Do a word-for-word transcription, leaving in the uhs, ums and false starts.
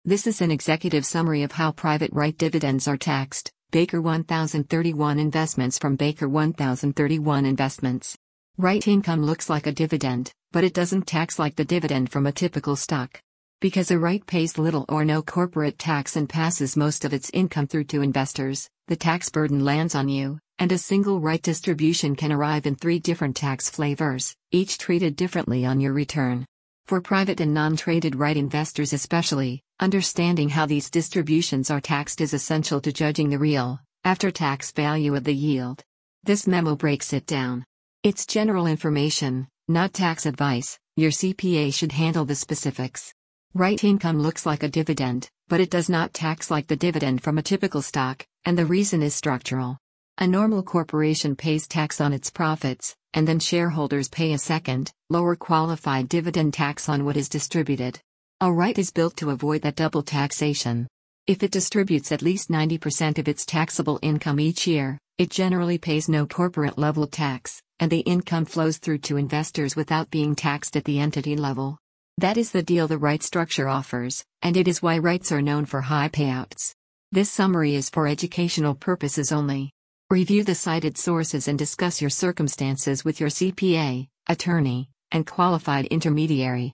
This is an executive summary of how private right dividends are taxed. Baker one thousand thirty-one Investments from Baker one thousand thirty-one Investments. Right income looks like a dividend, but it doesn't tax like the dividend from a typical stock. Because a right pays little or no corporate tax and passes most of its income through to investors, the tax burden lands on you, and a single right distribution can arrive in three different tax flavors, each treated differently on your return. For private and non-traded right investors especially, understanding how these distributions are taxed is essential to judging the real, after-tax value of the yield. This memo breaks it down. It's general information, not tax advice. Your C P A should handle the specifics. Right income looks like a dividend, but it does not tax like the dividend from a typical stock, and the reason is structural. A normal corporation pays tax on its profits, and then shareholders pay a second, lower qualified dividend tax on what is distributed. A right is built to avoid that double taxation. If it distributes at least ninety percent of its taxable income each year, it generally pays no corporate level tax, and the income flows through to investors without being taxed at the entity level. That is the deal the right structure offers, and it is why rights are known for high payouts. This summary is for educational purposes only. Review the cited sources and discuss your circumstances with your C P A, attorney, and qualified intermediary.